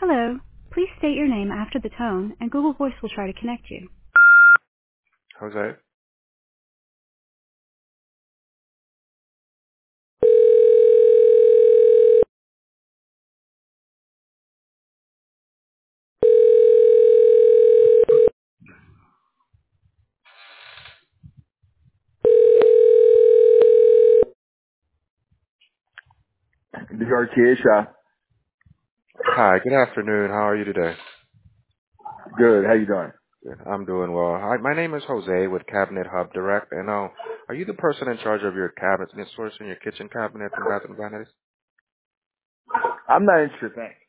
Hello. Please state your name after the tone, and Google Voice will try to connect you. Jose. The RTA shop. Hi, good afternoon. How are you today? Good. How you doing? Good. I'm doing well. Hi, my name is Jose with Cabinet Hub Direct. And are you the person in charge of your cabinets and sourcing your kitchen cabinets and bathroom vanities? I'm not interested. Thanks.